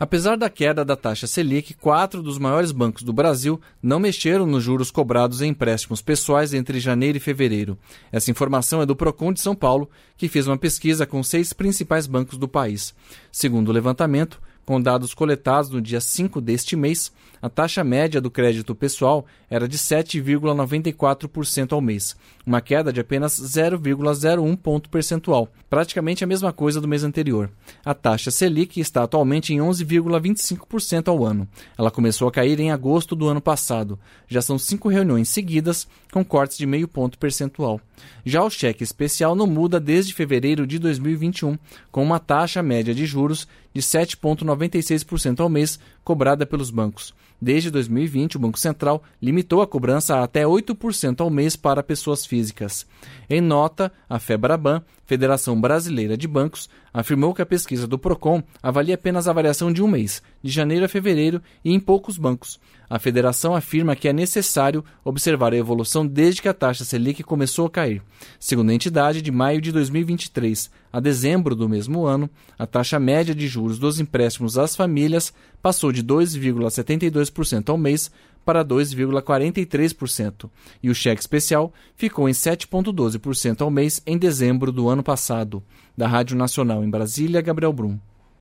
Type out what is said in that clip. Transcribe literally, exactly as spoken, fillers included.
Apesar da queda da taxa Selic, quatro dos maiores bancos do Brasil não mexeram nos juros cobrados em empréstimos pessoais entre janeiro e fevereiro. Essa informação é do Procon de São Paulo, que fez uma pesquisa com seis principais bancos do país. Segundo o levantamento, com dados coletados no dia cinco deste mês, a taxa média do crédito pessoal era de sete vírgula noventa e quatro por cento ao mês, uma queda de apenas zero vírgula zero um ponto percentual, praticamente a mesma coisa do mês anterior. A taxa Selic está atualmente em onze vírgula vinte e cinco por cento ao ano. Ela começou a cair em agosto do ano passado. Já são cinco reuniões seguidas, com cortes de meio ponto percentual. Já o cheque especial não muda desde fevereiro de dois mil e vinte e um, com uma taxa média de juros de sete vírgula noventa e seis por cento ao mês, cobrada pelos bancos. Desde dois mil e vinte, o Banco Central limitou a cobrança a até oito por cento ao mês para pessoas físicas. Em nota, a FEBRABAN, Federação Brasileira de Bancos, afirmou que a pesquisa do Procon avalia apenas a variação de um mês, de janeiro a fevereiro, e em poucos bancos. A federação afirma que é necessário observar a evolução desde que a taxa Selic começou a cair. Segundo a entidade, de maio de dois mil e vinte e três a dezembro do mesmo ano, a taxa média de juros dos empréstimos às famílias passou de dois vírgula setenta e dois por cento ao mês para dois vírgula quarenta e três por cento, e o cheque especial ficou em sete vírgula doze por cento ao mês em dezembro do ano passado. Da Rádio Nacional em Brasília, Gabriel Brum.